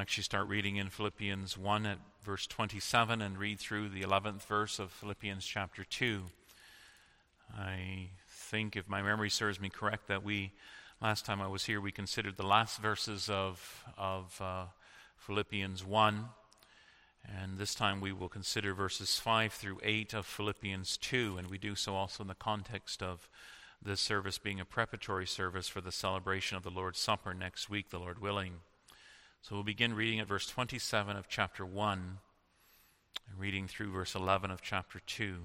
actually start reading in Philippians 1 at verse 27 and read through the 11th verse of Philippians chapter 2. I think, if my memory serves me correct, that last time I was here, we considered the last verses of Philippians 1. And this time we will consider verses 5 through 8 of Philippians 2. And we do so also in the context of this service being a preparatory service for the celebration of the Lord's Supper next week, the Lord willing. So we'll begin reading at verse 27 of chapter 1, and reading through verse 11 of chapter 2.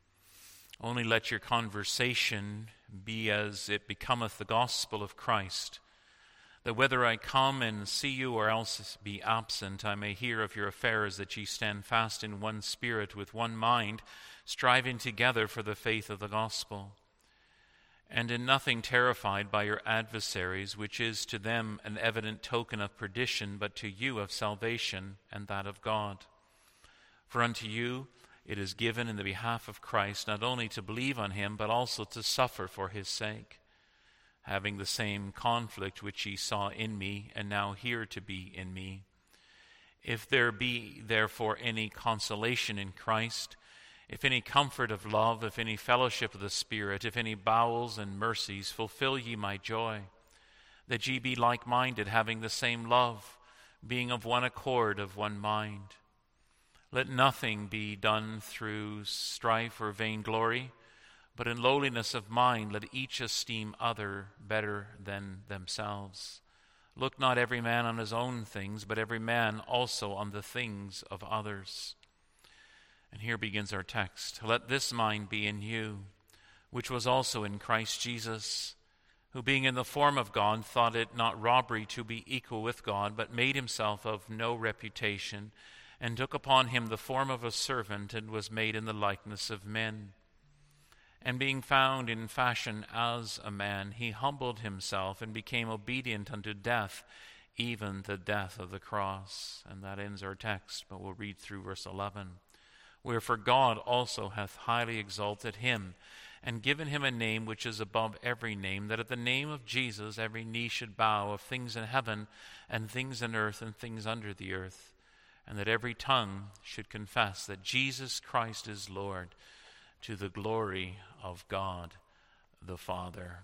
Only let your conversation be as it becometh the gospel of Christ, that whether I come and see you or else be absent, I may hear of your affairs, that ye stand fast in one spirit, with one mind, striving together for the faith of the gospel, and in nothing terrified by your adversaries, which is to them an evident token of perdition, but to you of salvation, and that of God. For unto you it is given in the behalf of Christ, not only to believe on him, but also to suffer for his sake, having the same conflict which ye saw in me, and now hear to be in me. If there be therefore any consolation in Christ, if any comfort of love, if any fellowship of the Spirit, if any bowels and mercies, fulfill ye my joy, that ye be like-minded, having the same love, being of one accord, of one mind. Let nothing be done through strife or vainglory, but in lowliness of mind let each esteem other better than themselves. Look not every man on his own things, but every man also on the things of others. And here begins our text. Let this mind be in you, which was also in Christ Jesus, who being in the form of God thought it not robbery to be equal with God, but made himself of no reputation, and took upon him the form of a servant, and was made in the likeness of men. And being found in fashion as a man, he humbled himself and became obedient unto death, even the death of the cross. And that ends our text, but we'll read through verse 11. Wherefore God also hath highly exalted him, and given him a name which is above every name, that at the name of Jesus every knee should bow, of things in heaven, and things in earth, and things under the earth, and that every tongue should confess that Jesus Christ is Lord, to the glory of God the Father.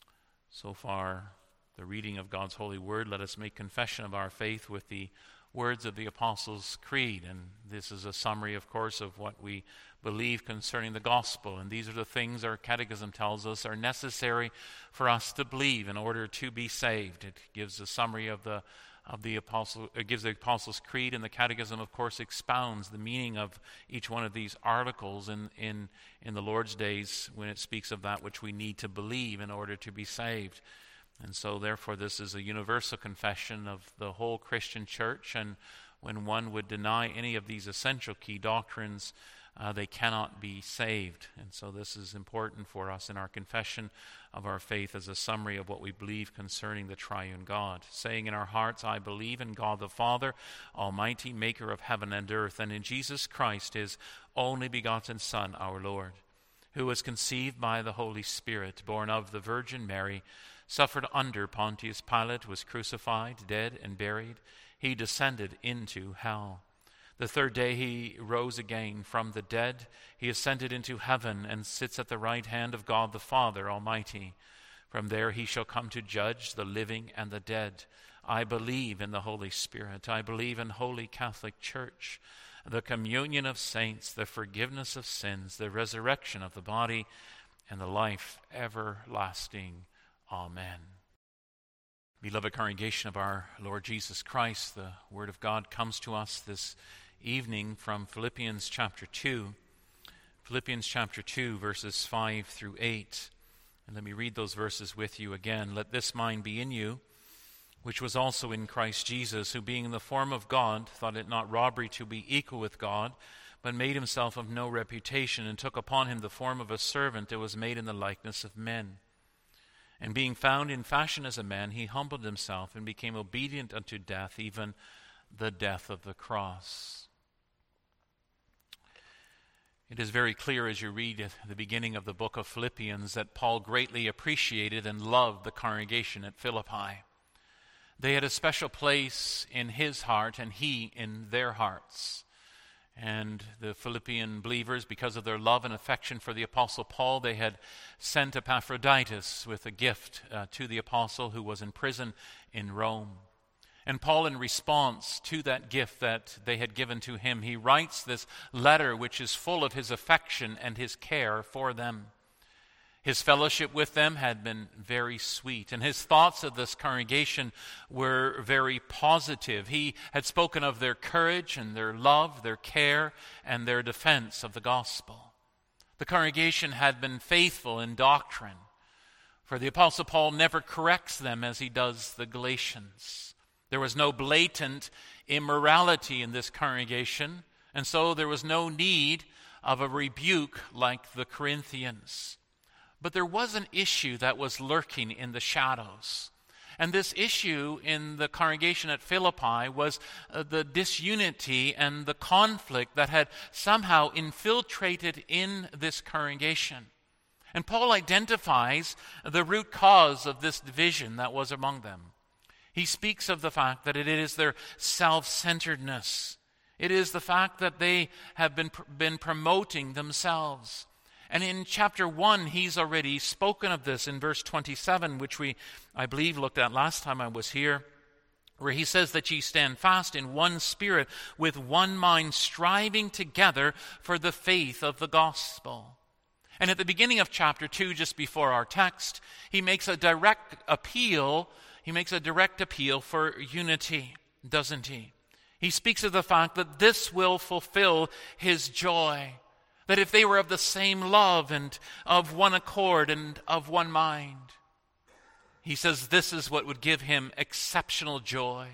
So far, the reading of God's holy word. Let us make confession of our faith with the words of the Apostles' Creed. And this is a summary, of course, of what we believe concerning the gospel. And these are the things our catechism tells us are necessary for us to believe in order to be saved. It gives a summary of the Apostle. It gives the Apostles' Creed, and the catechism, of course, expounds the meaning of each one of these articles in the Lord's days when it speaks of that which we need to believe in order to be saved. And so, therefore, this is a universal confession of the whole Christian church, and when one would deny any of these essential key doctrines, they cannot be saved. And so this is important for us in our confession of our faith as a summary of what we believe concerning the triune God, saying in our hearts, I believe in God the Father, Almighty, maker of heaven and earth, and in Jesus Christ, his only begotten Son, our Lord, who was conceived by the Holy Spirit, born of the Virgin Mary, suffered under Pontius Pilate, was crucified, dead, and buried. He descended into hell. The third day he rose again from the dead. He ascended into heaven and sits at the right hand of God the Father Almighty. From there he shall come to judge the living and the dead. I believe in the Holy Spirit. I believe in Holy Catholic Church, the communion of saints, the forgiveness of sins, the resurrection of the body, and the life everlasting. Amen. Beloved congregation of our Lord Jesus Christ, the Word of God comes to us this evening from Philippians chapter 2. Philippians chapter 2, verses 5 through 8. And let me read those verses with you again. Let this mind be in you, which was also in Christ Jesus, who being in the form of God, thought it not robbery to be equal with God, but made himself of no reputation, and took upon him the form of a servant, that was made in the likeness of men. And being found in fashion as a man, he humbled himself and became obedient unto death, even the death of the cross. It is very clear as you read at the beginning of the book of Philippians that Paul greatly appreciated and loved the congregation at Philippi. They had a special place in his heart and he in their hearts. And the Philippian believers, because of their love and affection for the Apostle Paul, they had sent Epaphroditus with a gift to the apostle who was in prison in Rome. And Paul, in response to that gift that they had given to him, he writes this letter which is full of his affection and his care for them. His fellowship with them had been very sweet, and his thoughts of this congregation were very positive. He had spoken of their courage and their love, their care, and their defense of the gospel. The congregation had been faithful in doctrine, for the Apostle Paul never corrects them as he does the Galatians. There was no blatant immorality in this congregation, and so there was no need of a rebuke like the Corinthians. But there was an issue that was lurking in the shadows. And this issue in the congregation at Philippi was the disunity and the conflict that had somehow infiltrated in this congregation. And Paul identifies the root cause of this division that was among them. He speaks of the fact that it is their self-centeredness. It is the fact that they have been promoting themselves. And in chapter 1, he's already spoken of this in verse 27, which I believe, looked at last time I was here, where he says that ye stand fast in one spirit, with one mind, striving together for the faith of the gospel. And at the beginning of chapter 2, just before our text, he makes a direct appeal. He makes a direct appeal for unity, doesn't he? He speaks of the fact that this will fulfill his joy. That if they were of the same love and of one accord and of one mind, he says this is what would give him exceptional joy.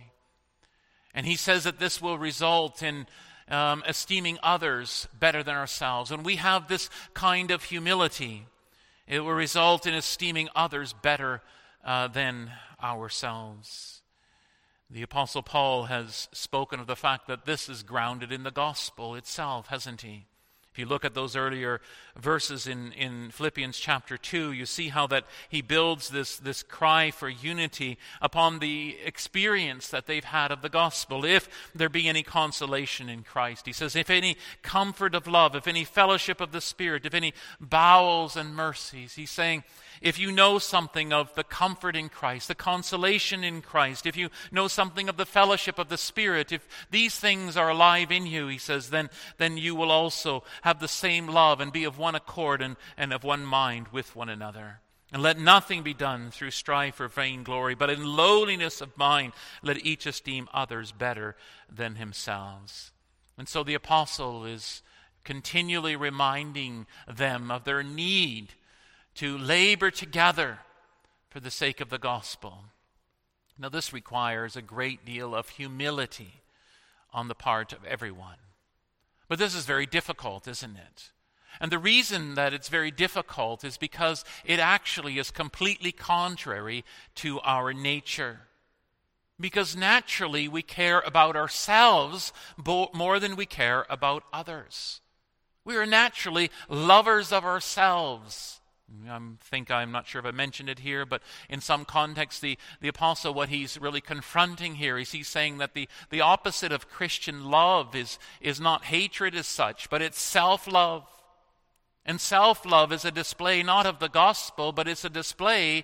And he says that this will result in esteeming others better than ourselves. When we have this kind of humility, it will result in esteeming others better than ourselves. The Apostle Paul has spoken of the fact that this is grounded in the gospel itself, hasn't he? If you look at those earlier verses in Philippians chapter 2, you see how that he builds this cry for unity upon the experience that they've had of the gospel. If there be any consolation in Christ, he says, if any comfort of love, if any fellowship of the Spirit, if any bowels and mercies, he's saying, if you know something of the comfort in Christ, the consolation in Christ, if you know something of the fellowship of the Spirit, if these things are alive in you, he says, then you will also have the same love and be of one accord and of one mind with one another. And let nothing be done through strife or vainglory, but in lowliness of mind let each esteem others better than themselves. And so the apostle is continually reminding them of their need to labor together for the sake of the gospel. Now, this requires a great deal of humility on the part of everyone. But this is very difficult, isn't it? And the reason that it's very difficult is because it actually is completely contrary to our nature. Because naturally we care about ourselves more than we care about others. We are naturally lovers of ourselves. I'm not sure if I mentioned it here, but in some context, the apostle, what he's really confronting here is he's saying that the opposite of Christian love is not hatred as such, but it's self-love. And self-love is a display not of the gospel, but it's a display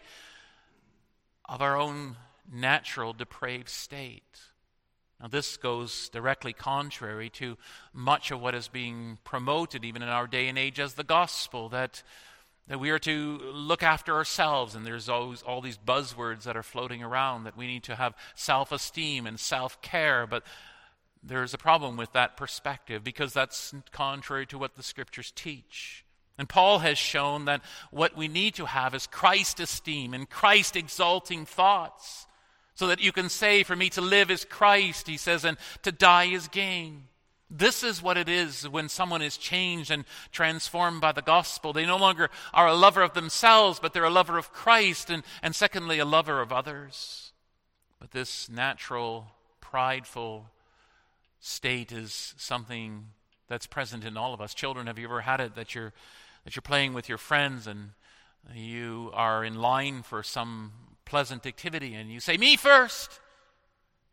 of our own natural depraved state. Now, this goes directly contrary to much of what is being promoted even in our day and age as the gospel, that we are to look after ourselves, and there's always all these buzzwords that are floating around, that we need to have self-esteem and self-care, but there's a problem with that perspective because that's contrary to what the Scriptures teach. And Paul has shown that what we need to have is Christ esteem and Christ exalting thoughts, so that you can say, for me to live is Christ, he says, and to die is gain. This is what it is when someone is changed and transformed by the gospel. They no longer are a lover of themselves, but they're a lover of Christ, and secondly, a lover of others. But this natural, prideful state is something that's present in all of us. Children, have you ever had it that you're playing with your friends and you are in line for some pleasant activity and you say, me first?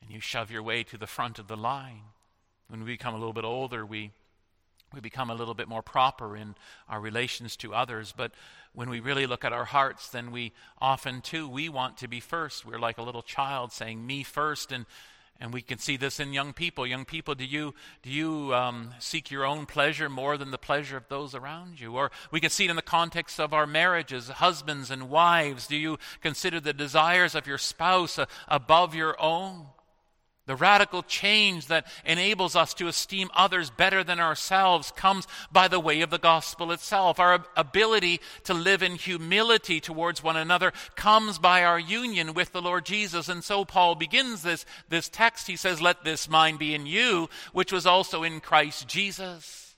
and you shove your way to the front of the line. When we become a little bit older, we become a little bit more proper in our relations to others. But when we really look at our hearts, then we often too, we want to be first. We're like a little child saying, me first. And we can see this in young people. Young people, do you seek your own pleasure more than the pleasure of those around you? Or we can see it in the context of our marriages, husbands and wives. Do you consider the desires of your spouse above your own? The radical change that enables us to esteem others better than ourselves comes by the way of the gospel itself. Our ability to live in humility towards one another comes by our union with the Lord Jesus. And so Paul begins this text. He says, let this mind be in you, which was also in Christ Jesus.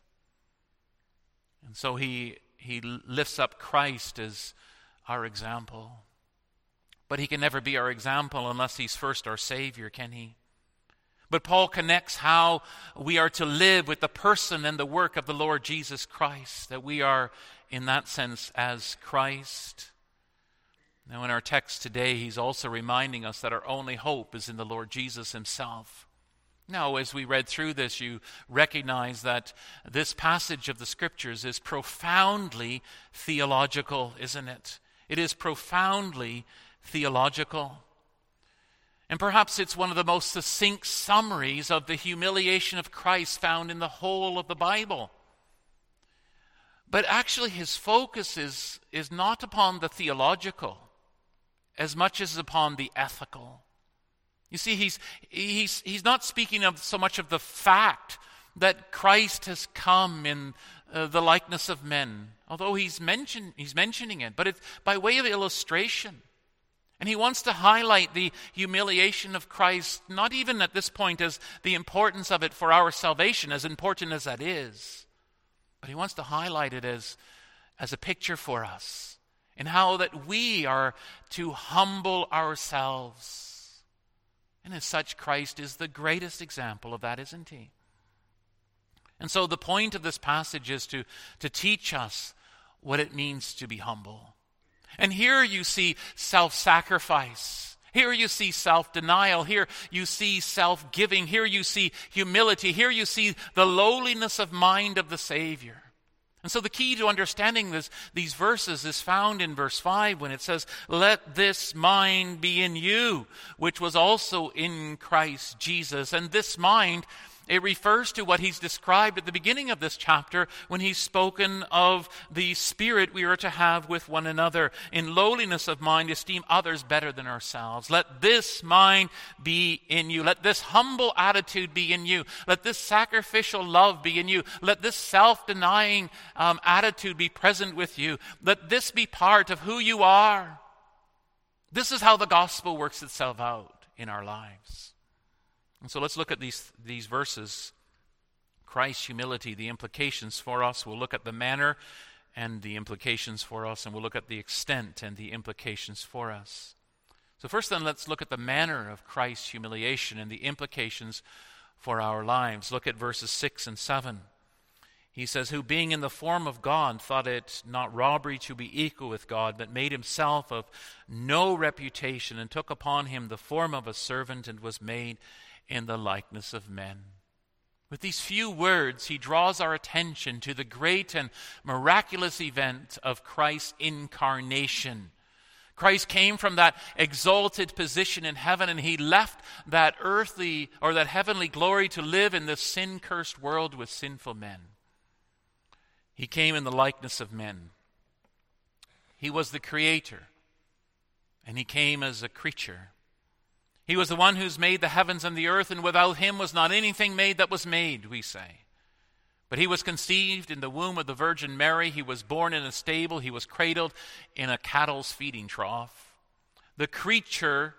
And so he lifts up Christ as our example. But he can never be our example unless he's first our Savior, can he? But Paul connects how we are to live with the person and the work of the Lord Jesus Christ, that we are, in that sense, as Christ. Now, in our text today, he's also reminding us that our only hope is in the Lord Jesus himself. Now, as we read through this, you recognize that this passage of the Scriptures is profoundly theological, isn't it? It is profoundly theological. And perhaps it's one of the most succinct summaries of the humiliation of Christ found in the whole of the Bible. But actually his focus is not upon the theological as much as upon the ethical. You see, he's not speaking of so much of the fact that Christ has come in the likeness of men, although he's mentioning it, but it's by way of illustration. And he wants to highlight the humiliation of Christ, not even at this point as the importance of it for our salvation, as important as that is, but he wants to highlight it as a picture for us, and how that we are to humble ourselves. And as such, Christ is the greatest example of that, isn't he? And so the point of this passage is to teach us what it means to be humble. And here you see self-sacrifice. Here you see self-denial. Here you see self-giving. Here you see humility. Here you see the lowliness of mind of the Savior. And so the key to understanding these verses is found in verse 5 when it says, let this mind be in you, which was also in Christ Jesus. And this mind, it refers to what he's described at the beginning of this chapter when he's spoken of the spirit we are to have with one another. In lowliness of mind, esteem others better than ourselves. Let this mind be in you. Let this humble attitude be in you. Let this sacrificial love be in you. Let this self-denying attitude be present with you. Let this be part of who you are. This is how the gospel works itself out in our lives. And so let's look at these verses. Christ's humility, the implications for us. We'll look at the manner and the implications for us, and we'll look at the extent and the implications for us. So first then, let's look at the manner of Christ's humiliation and the implications for our lives. Look at verses 6 and 7. He says, who being in the form of God thought it not robbery to be equal with God, but made himself of no reputation, and took upon him the form of a servant, and was made in the likeness of men. With these few words, he draws our attention to the great and miraculous event of Christ's incarnation. Christ came from that exalted position in heaven, and he left that earthly or that heavenly glory to live in this sin-cursed world with sinful men. He came in the likeness of men. He was the creator, and he came as a creature. He was the one who's made the heavens and the earth, and without him was not anything made that was made, we say. But he was conceived in the womb of the Virgin Mary. He was born in a stable. He was cradled in a cattle's feeding trough. The creator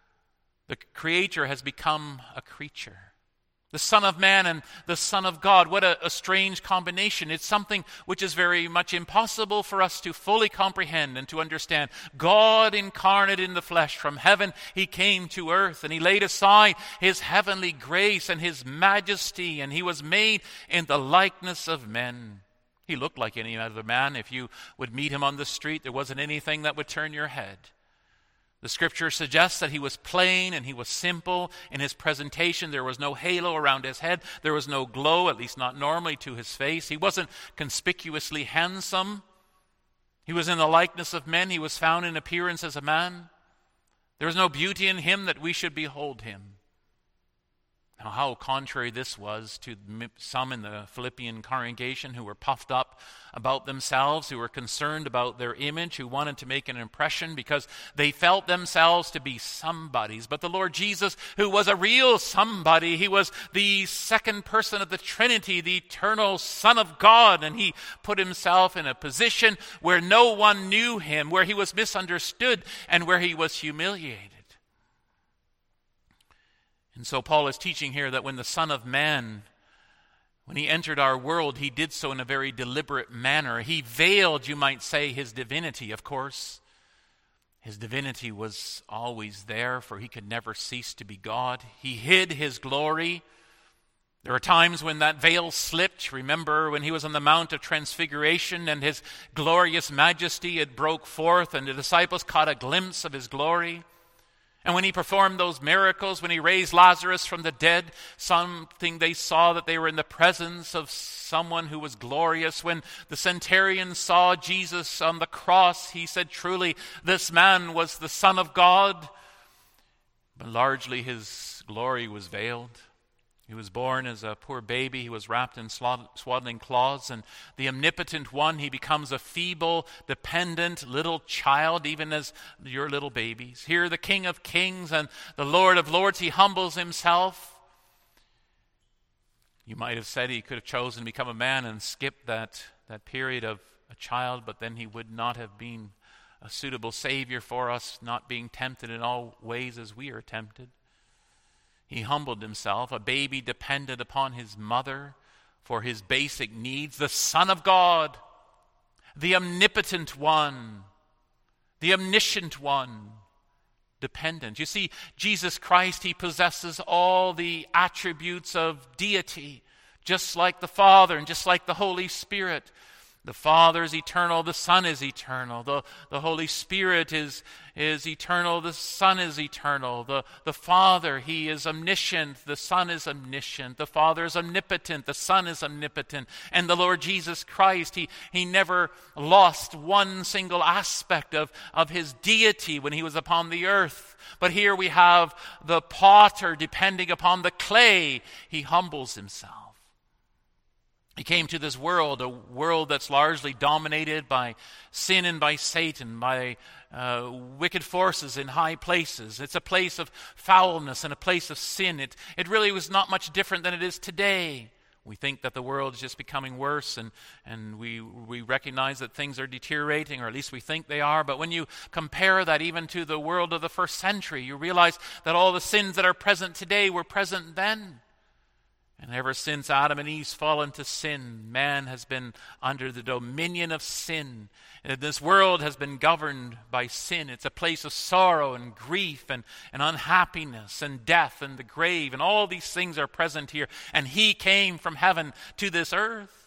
has become a creature. The Son of Man and the Son of God. What a strange combination. It's something which is very much impossible for us to fully comprehend and to understand. God incarnate in the flesh. From heaven he came to earth, and he laid aside his heavenly grace and his majesty, and he was made in the likeness of men. He looked like any other man. If you would meet him on the street, there wasn't anything that would turn your head. The scripture suggests that he was plain and he was simple in his presentation. There was no halo around his head. There was no glow, at least not normally, to his face. He wasn't conspicuously handsome. He was in the likeness of men. He was found in appearance as a man. There was no beauty in him that we should behold him. Now, how contrary this was to some in the Philippian congregation who were puffed up about themselves, who were concerned about their image, who wanted to make an impression because they felt themselves to be somebodies. But the Lord Jesus, who was a real somebody, he was the second person of the Trinity, the eternal Son of God, and he put himself in a position where no one knew him, where he was misunderstood, and where he was humiliated. And so Paul is teaching here that when the Son of Man, when he entered our world, he did so in a very deliberate manner. He veiled, you might say, his divinity, of course. His divinity was always there, for he could never cease to be God. He hid his glory. There are times when that veil slipped. Remember when he was on the Mount of Transfiguration and his glorious majesty had broke forth and the disciples caught a glimpse of his glory. And when he performed those miracles, when he raised Lazarus from the dead, something they saw that they were in the presence of someone who was glorious. When the centurion saw Jesus on the cross, he said, truly, this man was the Son of God. But largely his glory was veiled. He was born as a poor baby. He was wrapped in swaddling cloths. And the omnipotent one, he becomes a feeble, dependent little child, even as your little babies. Here, the King of Kings and the Lord of Lords, he humbles himself. You might have said he could have chosen to become a man and skipped that period of a child, but then he would not have been a suitable Savior for us, not being tempted in all ways as we are tempted. He humbled himself, a baby dependent upon his mother for his basic needs. The Son of God, the omnipotent one, the omniscient one, dependent. You see, Jesus Christ, he possesses all the attributes of deity, just like the Father and just like the Holy Spirit. The Father is eternal, the Son is eternal, the Holy Spirit is eternal, the Son is eternal. The Father, he is omniscient, the Son is omniscient, the Father is omnipotent, the Son is omnipotent, and the Lord Jesus Christ, he never lost one single aspect of his deity when he was upon the earth. But here we have the potter depending upon the clay. He humbles himself. He came to this world, a world that's largely dominated by sin and by Satan, by wicked forces in high places. It's a place of foulness and a place of sin. It really was not much different than it is today. We think that the world is just becoming worse, and we recognize that things are deteriorating, or at least we think they are. But when you compare that even to the world of the first century, you realize that all the sins that are present today were present then. And ever since Adam and Eve's fall into sin, man has been under the dominion of sin. And this world has been governed by sin. It's a place of sorrow and grief and unhappiness and death and the grave. And all these things are present here. And he came from heaven to this earth.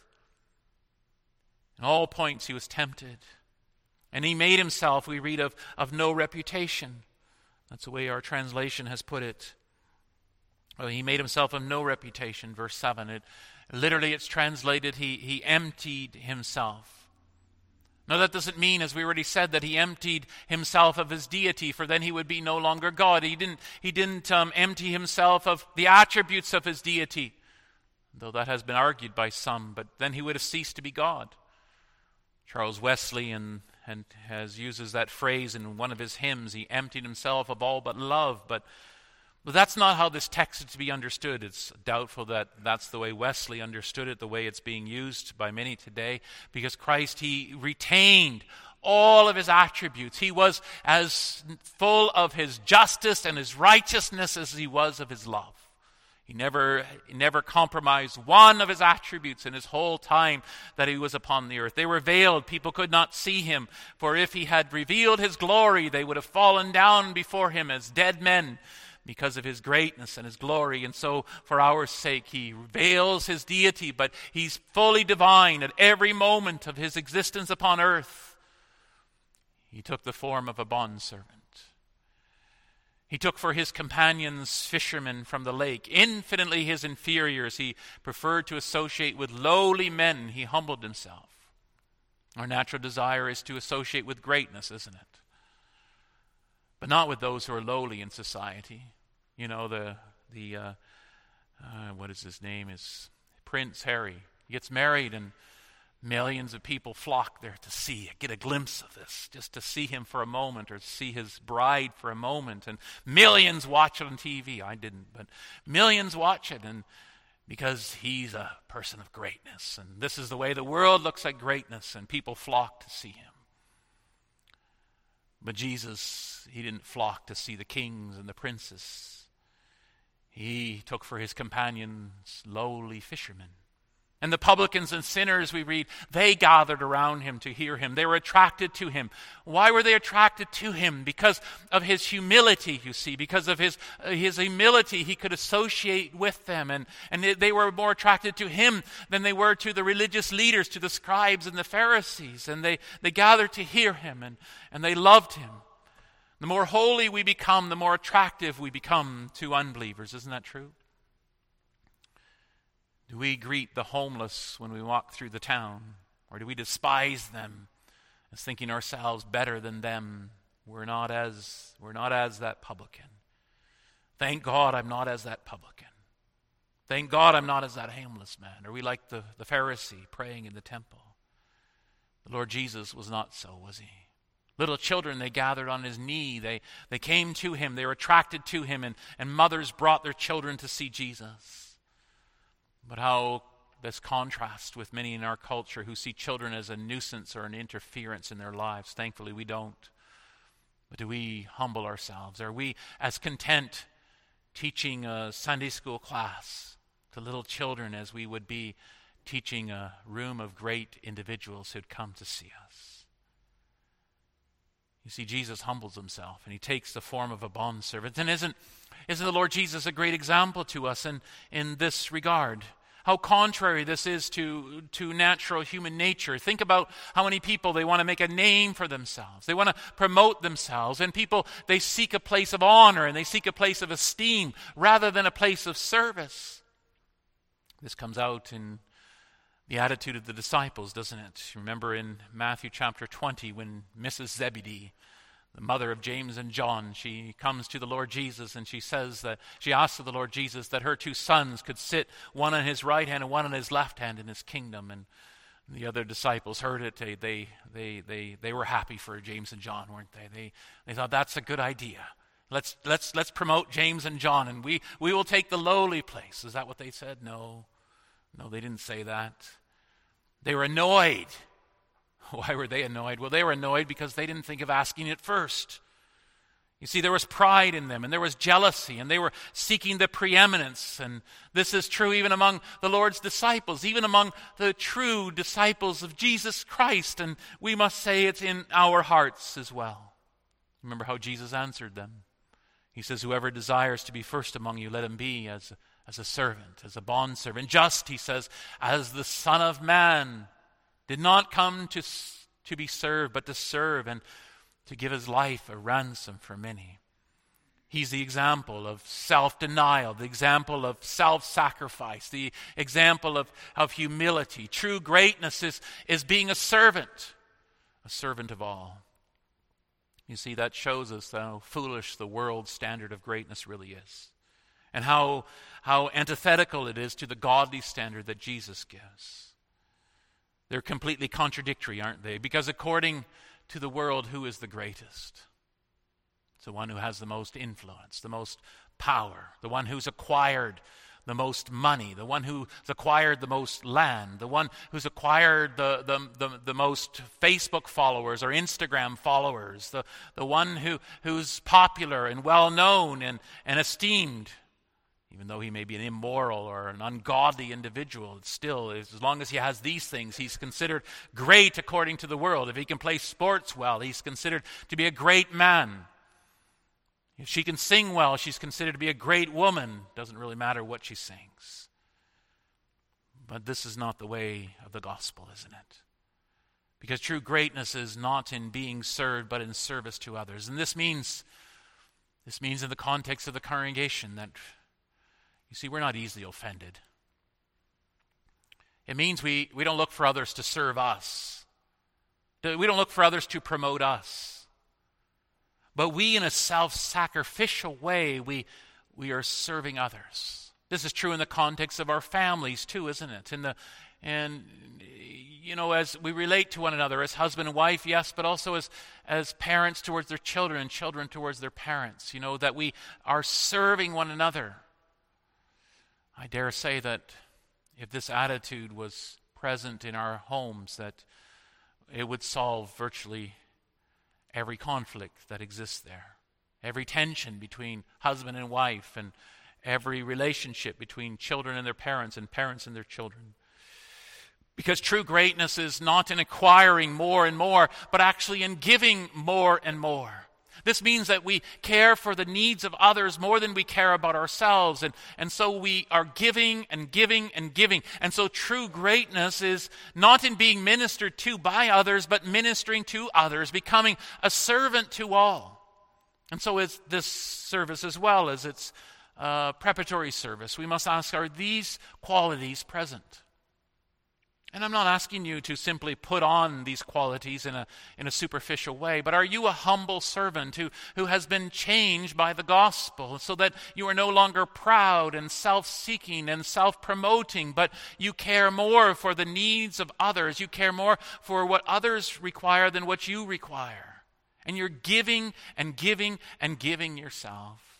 In all points he was tempted. And he made himself, we read, of no reputation. That's the way our translation has put it. Well, he made himself of no reputation, verse 7. It's translated, he emptied himself. Now that doesn't mean, as we already said, that he emptied himself of his deity, for then he would be no longer God. He didn't empty himself of the attributes of his deity, though that has been argued by some, but then he would have ceased to be God. Charles Wesley uses that phrase in one of his hymns. He emptied himself of all but love, but that's not how this text is to be understood. It's doubtful that that's the way Wesley understood it, the way it's being used by many today, because Christ, he retained all of his attributes. He was as full of his justice and his righteousness as he was of his love. He never compromised one of his attributes in his whole time that he was upon the earth. They were veiled. People could not see him. For if he had revealed his glory, they would have fallen down before him as dead men, because of his greatness and his glory. And so for our sake, he veils his deity, but he's fully divine at every moment of his existence upon earth. He took the form of a bondservant. He took for his companions fishermen from the lake, infinitely his inferiors. He preferred to associate with lowly men. He humbled himself. Our natural desire is to associate with greatness, isn't it? But not with those who are lowly in society. You know, what is his name? Is Prince Harry. He gets married and millions of people flock there to see, get a glimpse of this, just to see him for a moment or see his bride for a moment. And millions watch it on TV. I didn't, but millions watch it, and because he's a person of greatness. And this is the way the world looks at greatness, and people flock to see him. But Jesus, he didn't flock to see the kings and the princes. He took for his companions lowly fishermen. And the publicans and sinners, we read, they gathered around him to hear him. They were attracted to him. Why were they attracted to him? Because of his humility, you see. Because of his humility, he could associate with them. And they were more attracted to him than they were to the religious leaders, to the scribes and the Pharisees. And they gathered to hear him, and they loved him. The more holy we become, the more attractive we become to unbelievers. Isn't that true? Do we greet the homeless when we walk through the town? Or do we despise them as thinking ourselves better than them? We're not as that publican. Thank God I'm not as that publican. Thank God I'm not as that homeless man. Are we like the Pharisee praying in the temple? The Lord Jesus was not so, was he? Little children, they gathered on his knee. They came to him. They were attracted to him. And mothers brought their children to see Jesus. But how this contrasts with many in our culture who see children as a nuisance or an interference in their lives. Thankfully, we don't. But do we humble ourselves? Are we as content teaching a Sunday school class to little children as we would be teaching a room of great individuals who'd come to see us? You see, Jesus humbles himself, and he takes the form of a bondservant. And isn't the Lord Jesus a great example to us in this regard? How contrary this is to natural human nature. Think about how many people, they want to make a name for themselves. They want to promote themselves. And people, they seek a place of honor and they seek a place of esteem rather than a place of service. This comes out in the attitude of the disciples, doesn't it? Remember in Matthew chapter 20 when Mrs. Zebedee, the mother of James and John, she comes to the Lord Jesus and she asks of the Lord Jesus that her two sons could sit, one on his right hand and one on his left hand in his kingdom. And the other disciples heard it. They were happy for James and John, weren't they? They thought, that's a good idea. Let's promote James and John, and we will take the lowly place. Is that what they said? No, they didn't say that. They were annoyed. Why were they annoyed? Well, they were annoyed because they didn't think of asking it first. You see, there was pride in them, and there was jealousy, and they were seeking the preeminence. And this is true even among the Lord's disciples, even among the true disciples of Jesus Christ. And we must say it's in our hearts as well. Remember how Jesus answered them. He says, whoever desires to be first among you, let him be as a servant, as a bondservant. Just, he says, as the Son of Man did not come to be served, but to serve and to give his life a ransom for many. He's the example of self-denial, the example of self-sacrifice, the example of humility. True greatness is being a servant of all. You see, that shows us how foolish the world's standard of greatness really is, and how antithetical it is to the godly standard that Jesus gives. They're completely contradictory, aren't they? Because according to the world, who is the greatest? It's the one who has the most influence, the most power, the one who's acquired the most money, the one who's acquired the most land, the one who's acquired the most Facebook followers or Instagram followers, the one who's popular and well-known and esteemed. Even though he may be an immoral or an ungodly individual, it's still, as long as he has these things, he's considered great according to the world. If he can play sports well, he's considered to be a great man. If she can sing well, she's considered to be a great woman. Doesn't really matter what she sings. But this is not the way of the gospel, isn't it? Because true greatness is not in being served, but in service to others. And this means This means in the context of the congregation that, you see, we're not easily offended. It means we don't look for others to serve us. We don't look for others to promote us. But we, in a self-sacrificial way, we are serving others. This is true in the context of our families too, isn't it? As we relate to one another as husband and wife, yes, but also as parents towards their children and children towards their parents, that we are serving one another. I dare say that if this attitude was present in our homes, that it would solve virtually every conflict that exists there, every tension between husband and wife, and every relationship between children and their parents and parents and their children. Because true greatness is not in acquiring more and more, but actually in giving more and more. This means that we care for the needs of others more than we care about ourselves. And so we are giving and giving and giving. And so true greatness is not in being ministered to by others, but ministering to others, becoming a servant to all. And so is this service as well as its preparatory service. We must ask, are these qualities present? And I'm not asking you to simply put on these qualities in a superficial way, but are you a humble servant who has been changed by the gospel so that you are no longer proud and self-seeking and self-promoting, but you care more for the needs of others. You care more for what others require than what you require. And you're giving and giving and giving yourself.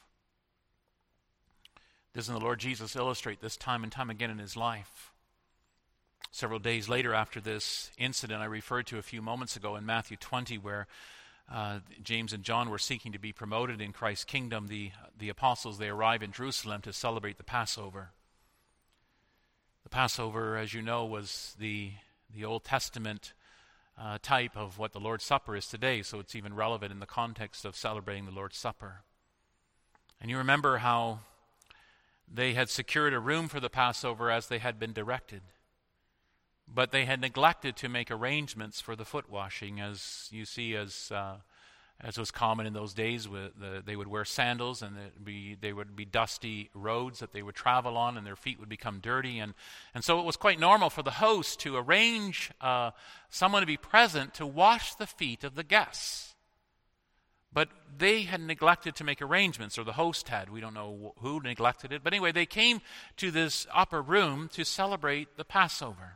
Doesn't the Lord Jesus illustrate this time and time again in his life? Several days later after this incident I referred to a few moments ago in Matthew 20, where James and John were seeking to be promoted in Christ's kingdom, the apostles, they arrive in Jerusalem to celebrate the Passover. The Passover, as you know, was the Old Testament type of what the Lord's Supper is today, so it's even relevant in the context of celebrating the Lord's Supper. And you remember how they had secured a room for the Passover as they had been directed. But they had neglected to make arrangements for the foot washing, as you see, as was common in those days. They would wear sandals, and they would be dusty roads that they would travel on, and their feet would become dirty. And so it was quite normal for the host to arrange someone to be present to wash the feet of the guests. But they had neglected to make arrangements, or the host had. We don't know who neglected it. But anyway, they came to this upper room to celebrate the Passover.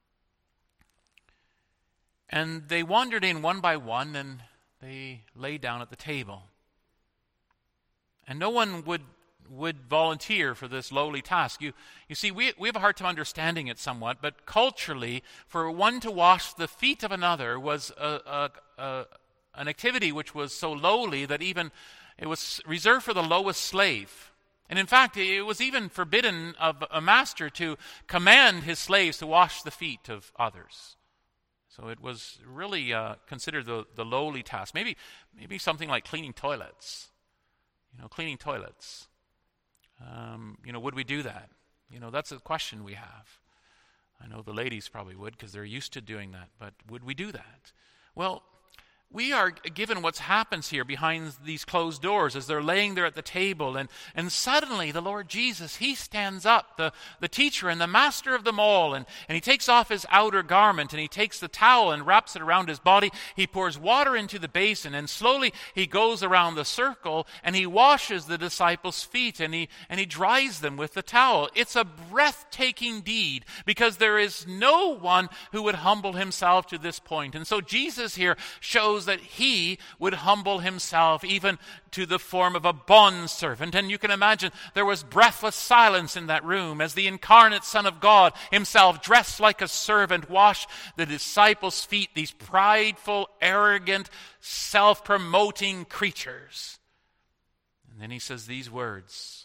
And they wandered in one by one, and they lay down at the table. And no one would volunteer for this lowly task. You see, we have a hard time understanding it somewhat, but culturally, for one to wash the feet of another was an activity which was so lowly that even it was reserved for the lowest slave. And in fact, it was even forbidden of a master to command his slaves to wash the feet of others. So it was really considered the lowly task. Maybe something like cleaning toilets. Cleaning toilets. Would we do that? That's a question we have. I know the ladies probably would because they're used to doing that. But would we do that? Well, we are given what happens here behind these closed doors as they're laying there at the table. And suddenly the Lord Jesus, he stands up, the teacher and the master of them all. And he takes off his outer garment, and he takes the towel and wraps it around his body. He pours water into the basin, and slowly he goes around the circle, and he washes the disciples' feet, and he dries them with the towel. It's a breathtaking deed because there is no one who would humble himself to this point. And so Jesus here shows that he would humble himself even to the form of a bondservant. And you can imagine there was breathless silence in that room as the incarnate Son of God himself, dressed like a servant, washed the disciples' feet, these prideful, arrogant, self-promoting creatures. And then he says these words,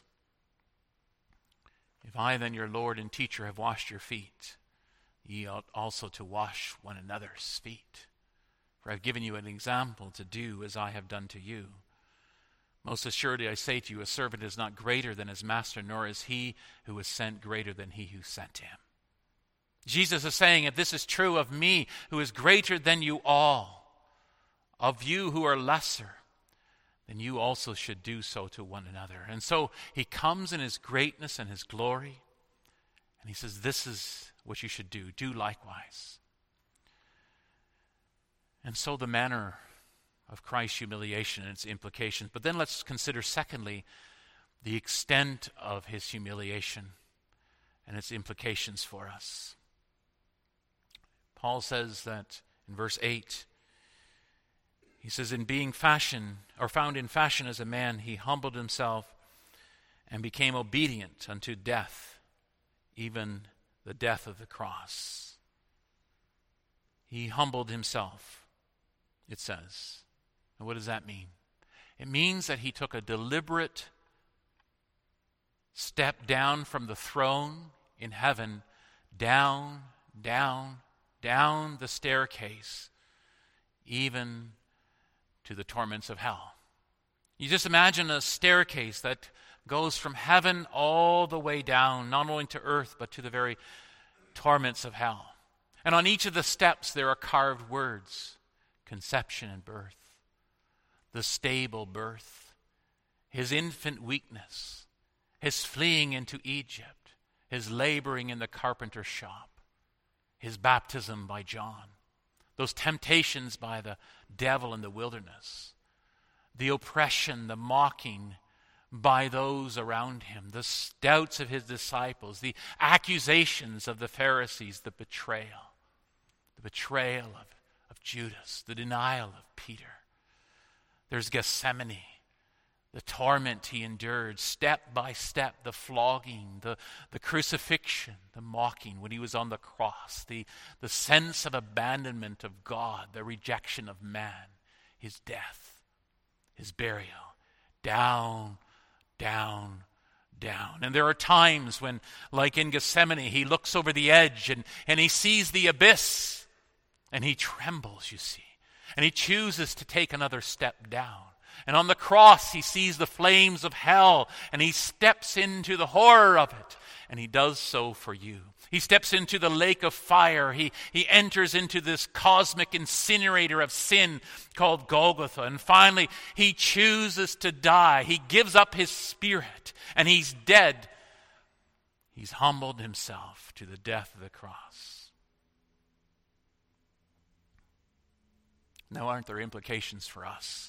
"If I then, your Lord and teacher, have washed your feet, ye ought also to wash one another's feet. For I have given you an example to do as I have done to you. Most assuredly I say to you, a servant is not greater than his master, nor is he who was sent greater than he who sent him." Jesus is saying, if this is true of me, who is greater than you all, of you who are lesser, then you also should do so to one another. And so he comes in his greatness and his glory, and he says, this is what you should do. Do likewise. And so the manner of Christ's humiliation and its implications. But then let's consider, secondly, the extent of his humiliation and its implications for us. Paul says that in verse 8, he says, in being found in fashion as a man, he humbled himself and became obedient unto death, even the death of the cross. He humbled himself, it says. And what does that mean? It means that he took a deliberate step down from the throne in heaven, down the staircase, even to the torments of hell. You just imagine a staircase that goes from heaven all the way down, not only to earth, but to the very torments of hell. And on each of the steps there are carved words: conception and birth, the stable birth, his infant weakness, his fleeing into Egypt, his laboring in the carpenter's shop, his baptism by John, those temptations by the devil in the wilderness, the oppression, the mocking by those around him, the doubts of his disciples, the accusations of the Pharisees, the betrayal of Judas, the denial of Peter. There's Gethsemane, the torment he endured, step by step, the flogging, the crucifixion, the mocking when he was on the cross, the sense of abandonment of God, the rejection of man, his death, his burial, down. And there are times when, like in Gethsemane, he looks over the edge and he sees the abyss, and he trembles, you see, and he chooses to take another step down. And on the cross, he sees the flames of hell, and he steps into the horror of it, and he does so for you. He steps into the lake of fire. He enters into this cosmic incinerator of sin called Golgotha. And finally, he chooses to die. He gives up his spirit, and he's dead. He's humbled himself to the death of the cross. Now, aren't there implications for us?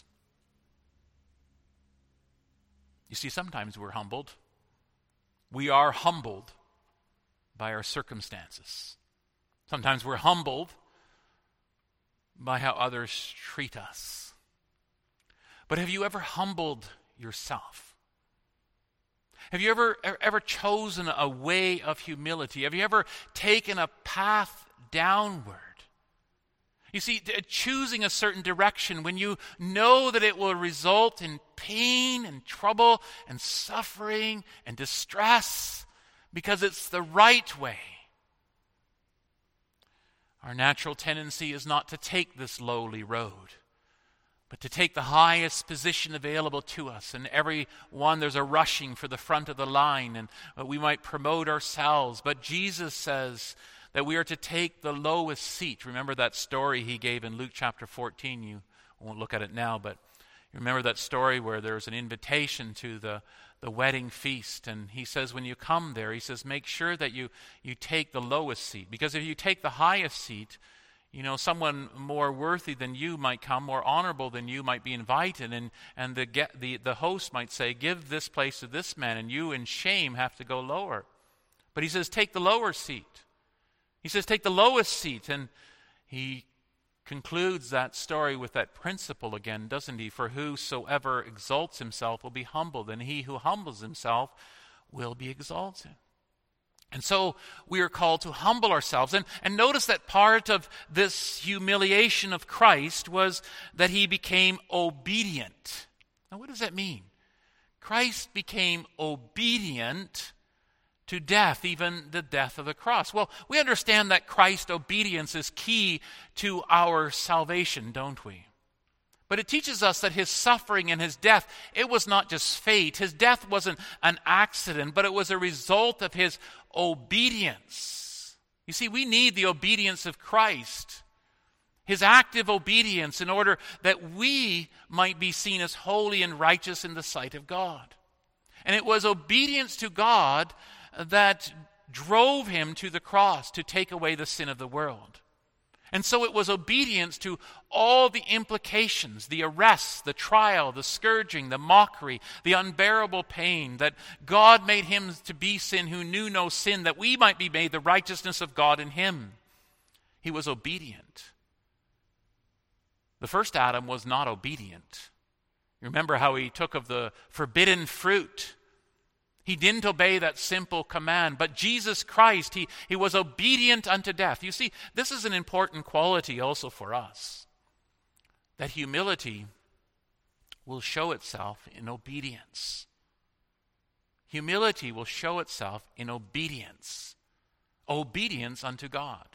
You see, sometimes we're humbled. We are humbled by our circumstances. Sometimes we're humbled by how others treat us. But have you ever humbled yourself? Have you ever chosen a way of humility? Have you ever taken a path downward? You see, choosing a certain direction when you know that it will result in pain and trouble and suffering and distress because it's the right way. Our natural tendency is not to take this lowly road, but to take the highest position available to us. And every one, there's a rushing for the front of the line, and we might promote ourselves. But Jesus says that we are to take the lowest seat. Remember that story he gave in Luke chapter 14. You won't look at it now, but you remember that story where there's an invitation to the wedding feast. And he says when you come there, he says make sure that you take the lowest seat. Because if you take the highest seat, you know, someone more worthy than you might come, more honorable than you might be invited. And the host might say, give this place to this man, and you in shame have to go lower. But he says take the lower seat. He says, take the lowest seat. And he concludes that story with that principle again, doesn't he? For whosoever exalts himself will be humbled, and he who humbles himself will be exalted. And so we are called to humble ourselves. And notice that part of this humiliation of Christ was that he became obedient. Now, what does that mean? Christ became obedient to death, even the death of the cross. Well, we understand that Christ's obedience is key to our salvation, don't we? But it teaches us that his suffering and his death, it was not just fate. His death wasn't an accident, but it was a result of his obedience. You see, we need the obedience of Christ His active obedience in order that we might be seen as holy and righteous in the sight of God. And it was obedience to God that drove him to the cross to take away the sin of the world. And so it was obedience to all the implications, the arrests, the trial, the scourging, the mockery, the unbearable pain, that God made him to be sin who knew no sin, that we might be made the righteousness of God in him. He was obedient. The first Adam was not obedient. You remember how he took of the forbidden fruit. He didn't obey that simple command. But Jesus Christ, he was obedient unto death. You see, this is an important quality also for us. That humility will show itself in obedience. Humility will show itself in obedience. Obedience unto God.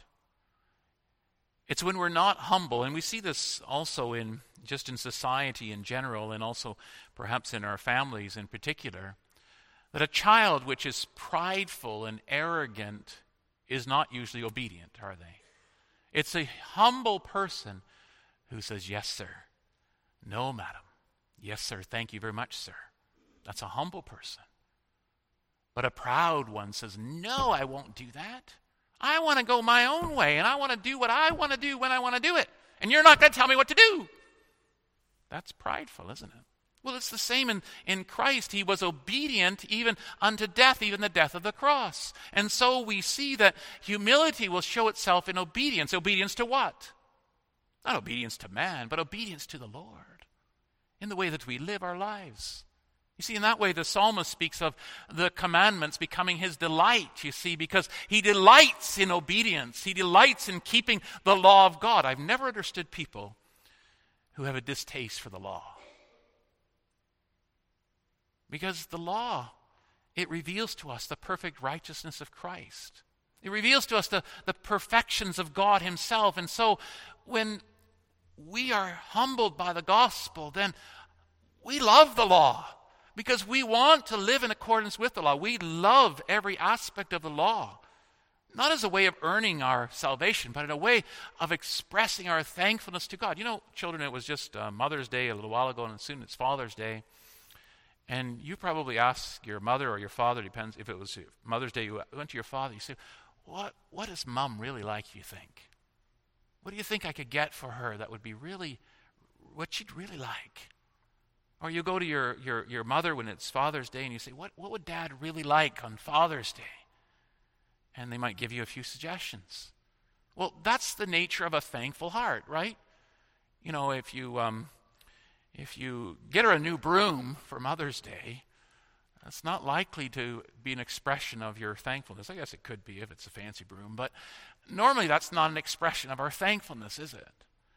It's when we're not humble, and we see this also in society in general, and also perhaps in our families in particular, that a child which is prideful and arrogant is not usually obedient, are they? It's a humble person who says, yes, sir. No, madam. Yes, sir. Thank you very much, sir. That's a humble person. But a proud one says, no, I won't do that. I want to go my own way, and I want to do what I want to do when I want to do it. And you're not going to tell me what to do. That's prideful, isn't it? Well, it's the same in Christ. He was obedient even unto death, even the death of the cross. And so we see that humility will show itself in obedience. Obedience to what? Not obedience to man, but obedience to the Lord in the way that we live our lives. You see, in that way, the psalmist speaks of the commandments becoming his delight, you see, because he delights in obedience. He delights in keeping the law of God. I've never understood people who have a distaste for the law. Because the law, it reveals to us the perfect righteousness of Christ. It reveals to us the perfections of God himself. And so when we are humbled by the gospel, then we love the law because we want to live in accordance with the law. We love every aspect of the law, not as a way of earning our salvation, but in a way of expressing our thankfulness to God. You know, children, it was just Mother's Day a little while ago, and soon it's Father's Day. And you probably ask your mother or your father, depends if it was Mother's Day, you went to your father, you say, what is Mom really like, you think? What do you think I could get for her that would be really, what she'd really like? Or you go to your mother when it's Father's Day and you say, what would Dad really like on Father's Day? And they might give you a few suggestions. Well, that's the nature of a thankful heart, right? You know, if you get her a new broom for Mother's Day, that's not likely to be an expression of your thankfulness. I guess it could be if it's a fancy broom, but normally that's not an expression of our thankfulness, is it?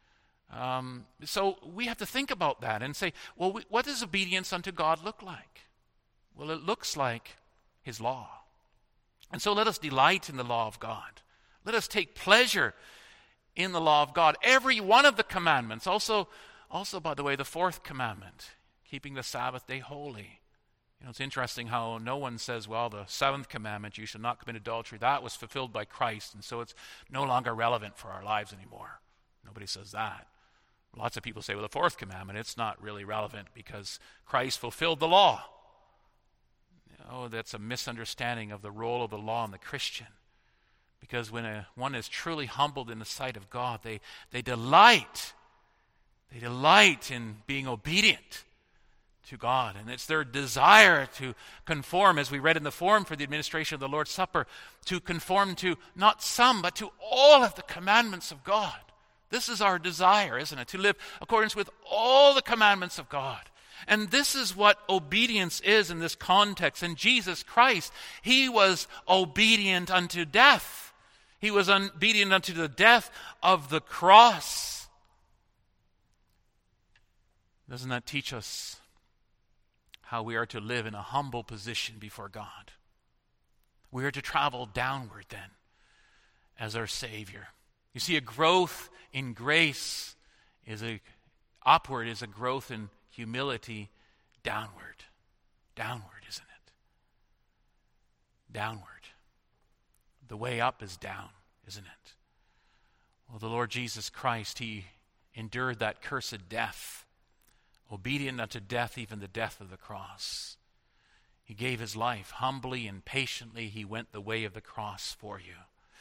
So we have to think about that and say, well, what does obedience unto God look like? Well, it looks like his law. And so let us delight in the law of God. Let us take pleasure in the law of God. Every one of the commandments, also, by the way, the fourth commandment, keeping the Sabbath day holy. You know, it's interesting how no one says, well, the seventh commandment, you shall not commit adultery, that was fulfilled by Christ, and so it's no longer relevant for our lives anymore. Nobody says that. Lots of people say, well, the fourth commandment, it's not really relevant because Christ fulfilled the law. Oh, that's a misunderstanding of the role of the law in the Christian. Because when one is truly humbled in the sight of God, they delight. They delight in being obedient to God. And it's their desire to conform, as we read in the form for the administration of the Lord's Supper, to conform to not some, but to all of the commandments of God. This is our desire, isn't it? To live accordance with all the commandments of God. And this is what obedience is in this context. And Jesus Christ, he was obedient unto death. He was obedient unto the death of the cross. Doesn't that teach us how we are to live in a humble position before God? We are to travel downward then as our Savior. You see, a growth in grace upward is a growth in humility downward. Downward, isn't it? Downward. The way up is down, isn't it? Well, the Lord Jesus Christ, he endured that cursed death, obedient unto death, even the death of the cross. He gave his life humbly and patiently. He went the way of the cross for you.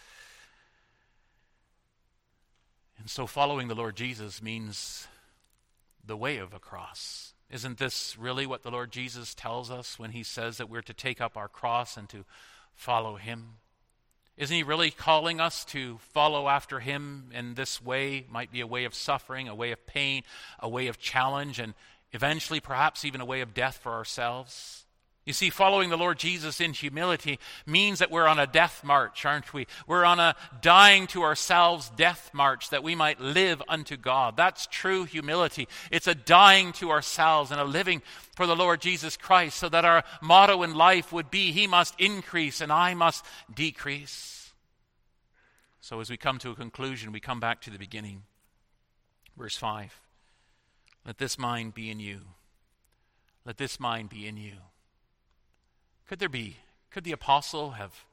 And so following the Lord Jesus means the way of a cross. Isn't this really what the Lord Jesus tells us when he says that we're to take up our cross and to follow him? Isn't he really calling us to follow after him in this way? Might be a way of suffering, a way of pain, a way of challenge, and eventually perhaps even a way of death for ourselves. You see, following the Lord Jesus in humility means that we're on a death march, aren't we? We're on a dying to ourselves death march that we might live unto God. That's true humility. It's a dying to ourselves and a living for the Lord Jesus Christ, so that our motto in life would be, he must increase and I must decrease. So as we come to a conclusion, we come back to the beginning. Verse 5. Let this mind be in you. Let this mind be in you. Could the apostle have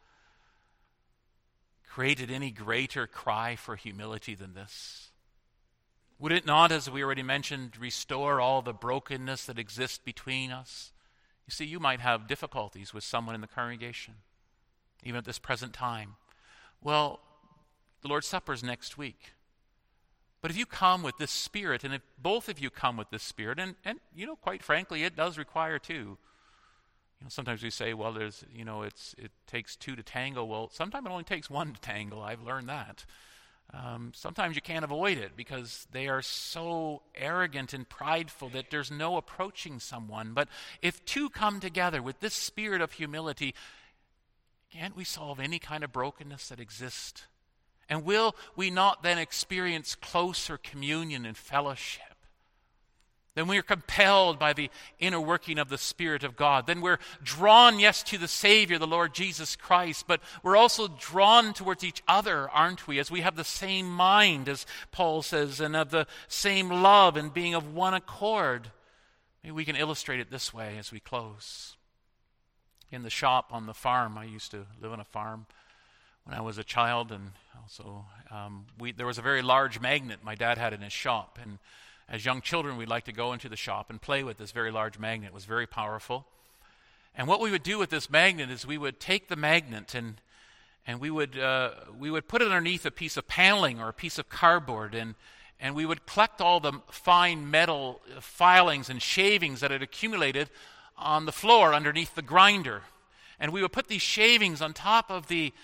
created any greater cry for humility than this? Would it not, as we already mentioned, restore all the brokenness that exists between us? You see, you might have difficulties with someone in the congregation, even at this present time. Well, the Lord's Supper is next week. But if you come with this spirit, and if both of you come with this spirit, and quite frankly, it does require two. Sometimes we say, well, it takes two to tango. Well, sometimes it only takes one to tango. I've learned that. Sometimes you can't avoid it because they are so arrogant and prideful that there's no approaching someone. But if two come together with this spirit of humility, can't we solve any kind of brokenness that exists? And will we not then experience closer communion and fellowship? Then we are compelled by the inner working of the Spirit of God. Then we're drawn, yes, to the Savior, the Lord Jesus Christ, but we're also drawn towards each other, aren't we? As we have the same mind, as Paul says, and of the same love and being of one accord. Maybe we can illustrate it this way as we close. In the shop on the farm, I used to live on a farm when I was a child, and also there was a very large magnet my dad had in his shop, and as young children, we'd like to go into the shop and play with this very large magnet. It was very powerful. And what we would do with this magnet is we would take the magnet and we would put it underneath a piece of paneling or a piece of cardboard, and we would collect all the fine metal filings and shavings that had accumulated on the floor underneath the grinder. And we would put these shavings on top of the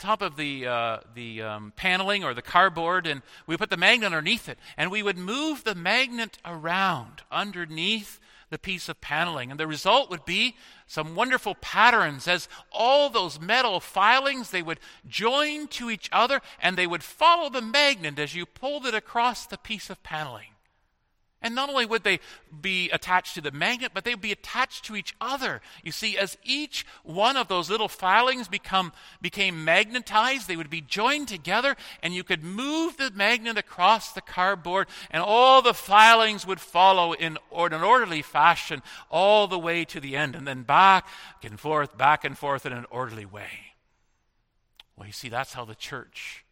paneling or the cardboard, and we would put the magnet underneath it, and we would move the magnet around underneath the piece of paneling, and the result would be some wonderful patterns as all those metal filings, they would join to each other, and they would follow the magnet as you pulled it across the piece of paneling. And not only would they be attached to the magnet, but they would be attached to each other. You see, as each one of those little filings became magnetized, they would be joined together, and you could move the magnet across the cardboard, and all the filings would follow in an orderly fashion all the way to the end, and then back and forth in an orderly way. Well, you see, that's how the church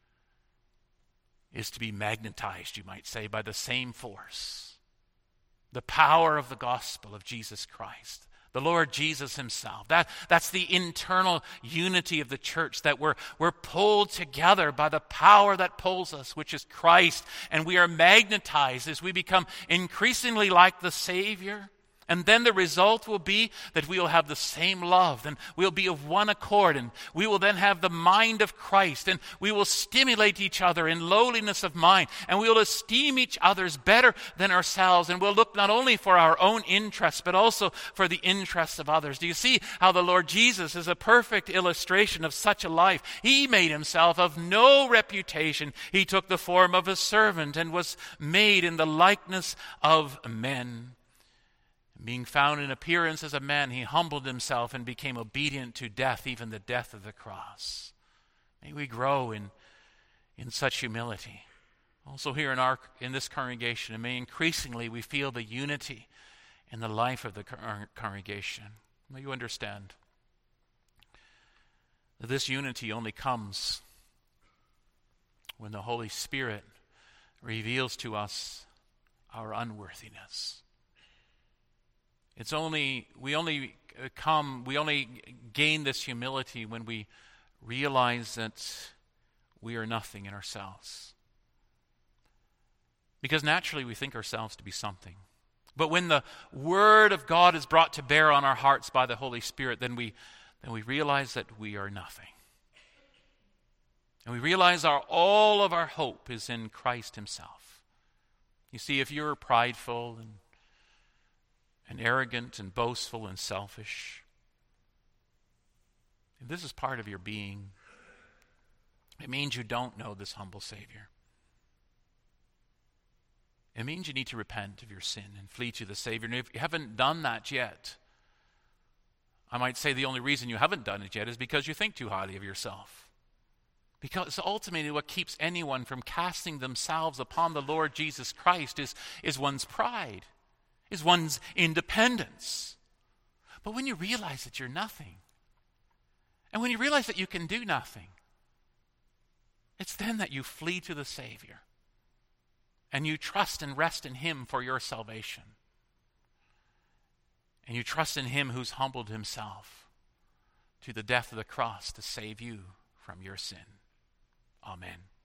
is to be magnetized, you might say, by the same force. The power of the gospel of Jesus Christ, the Lord Jesus himself. That's the internal unity of the church, that we're pulled together by the power that pulls us, which is Christ. And we are magnetized as we become increasingly like the Savior. And then the result will be that we will have the same love, and we'll be of one accord, and we will then have the mind of Christ, and we will stimulate each other in lowliness of mind, and we will esteem each other's better than ourselves, and we'll look not only for our own interests, but also for the interests of others. Do you see how the Lord Jesus is a perfect illustration of such a life? He made himself of no reputation. He took the form of a servant and was made in the likeness of men. Being found in appearance as a man, he humbled himself and became obedient to death, even the death of the cross. May we grow in such humility. Also here in this congregation, and may increasingly we feel the unity in the life of the congregation. May you understand that this unity only comes when the Holy Spirit reveals to us our unworthiness. We only gain this humility when we realize that we are nothing in ourselves. Because naturally we think ourselves to be something. But when the Word of God is brought to bear on our hearts by the Holy Spirit, then we realize that we are nothing. And we realize all of our hope is in Christ himself. You see, if you're prideful and arrogant and boastful and selfish, if this is part of your being, it means you don't know this humble Savior. It means you need to repent of your sin and flee to the Savior. And if you haven't done that yet, I might say the only reason you haven't done it yet is because you think too highly of yourself. Because ultimately what keeps anyone from casting themselves upon the Lord Jesus Christ is one's pride, is one's independence. But when you realize that you're nothing, and when you realize that you can do nothing, it's then that you flee to the Savior. And you trust and rest in him for your salvation. And you trust in him who's humbled himself to the death of the cross to save you from your sin. Amen.